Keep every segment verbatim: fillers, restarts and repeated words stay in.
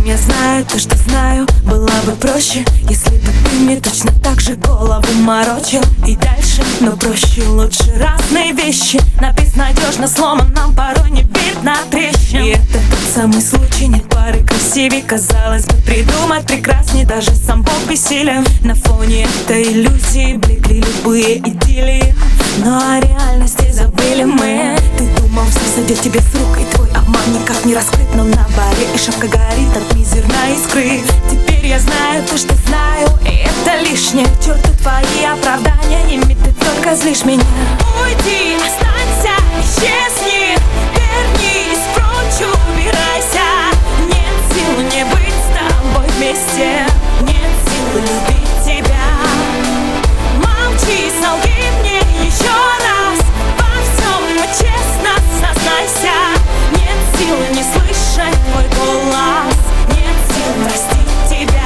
я знаю то, что знаю. Было бы проще, если бы ты мне точно так же голову морочил. И дальше, но проще, лучше разные вещи. На безнадежно сломанном порой не видно трещин. И это тот самый случай, нет пары красивей. Казалось бы, придумать прекрасней даже сам Бог бессилен. На фоне этой иллюзии блекли любые идиллии, но о реальности забыли мы. Ты думал, все сойдет тебе с рук, и твой обман никак не раскрыт. Но на баре и шапка горит от мизерной искры. Теперь я знаю то, что знаю, и это лишнее. К черту твои оправдания, ими ты только злишь меня. Уйди, останься, исчезни, вернись прочь, убирайся. Нет сил не быть с тобой вместе, нет сил любить тебя. Молчи, солги мне еще раз, во всем честно сознайся. Нет сил не слышать твой голос, нет сил простить тебя.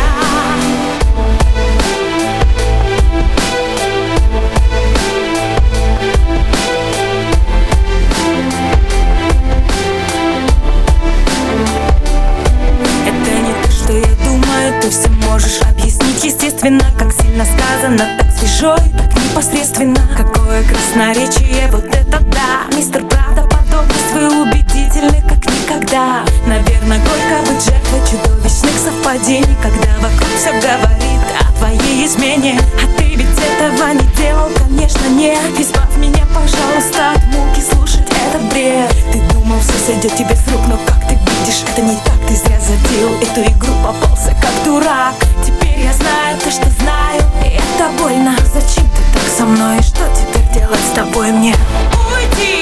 Это не то, что я думаю, ты все можешь объяснить естественно. Как сильно сказано, так свежо и так непосредственно. Какое красноречие, вот это да. Мистер Правдоподобность, вы убедительны как никогда. Наверное, горько быть жертвой чудовищных совпадений, когда вокруг все говорит о твоей измене. А ты ведь этого не делал, конечно, нет. Избавь меня, пожалуйста, от муки слушать этот бред. Ты думал, все сойдет тебе с рук, но как ты видишь, это не так. Ты зря затеял эту игру, попался как дурак. Теперь я знаю то, что знаю, и это больно. Зачем ты так со мной, что теперь делать с тобой мне? Уйди!